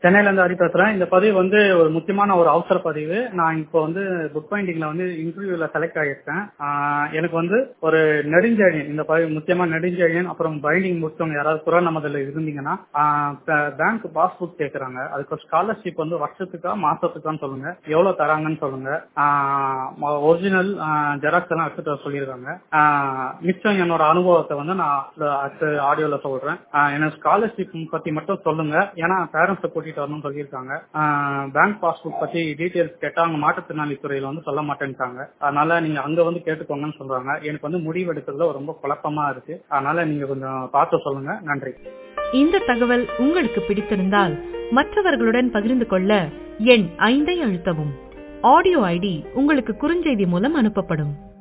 சென்னையில இருந்து ஹரி பேசுறேன். இந்த பதிவு வந்து ஒரு முக்கியமான ஒரு அவசர பதிவு. நான் இப்போ வந்து புக் பைண்டிங்ல வந்து இன்டர்வியூல செலக்ட் ஆகியிருக்கேன். எனக்கு வந்து ஒரு நெடுஞ்செழியன், இந்த பதிவு முக்கியமா நெடுஞ்செழியன் அப்புறம் பைண்டிங் முடிச்சவங்க யாராவது புறநமதில் இருந்தீங்கன்னா பேங்க் பாஸ்புக் கேட்கறாங்க. அதுக்கு ஸ்காலர்ஷிப் வந்து வருஷத்துக்கா மாசத்துக்கான்னு சொல்லுங்க, எவ்வளவு தராங்கன்னு சொல்லுங்க. ஒரிஜினல் ஜெராக்ஸ் எல்லாம் எடுத்துட்டு வர சொல்லியிருக்காங்க. மிச்சம் என்னோட அனுபவத்தை வந்து நான் அடுத்த ஆடியோல சொல்றேன். எனக்கு ஸ்காலர்ஷிப் பத்தி மட்டும் சொல்லுங்க, ஏன்னா பேரண்ட்ஸை கூட்டிட்டு வரணும்னு சொல்லியிருக்காங்க. பேங்க் பாஸ்புக் பத்தி டீடைல்ஸ் கேட்டா அவங்க மாற்றுத்திறனாளி துறையில வந்து சொல்ல மாட்டேன்ட்டாங்க. அதனால நீங்க அங்க வந்து கேட்டுக்கோங்கன்னு சொல்றாங்க. எனக்கு வந்து முடிவு எடுக்கிறதுல ரொம்ப குழப்பமா இருக்கு. அதனால நீங்க கொஞ்சம் பார்த்து சொல்லுங்க. நன்றி. இந்த தகவல் உங்களுக்கு பிடித்திருந்தால் மற்றவர்களுடன் பகிர்ந்து கொள்ள எண் 5 அழுத்தவும். ஆடியோ ஐடி உங்களுக்கு குறுஞ்செய்தி மூலம் அனுப்பப்படும்.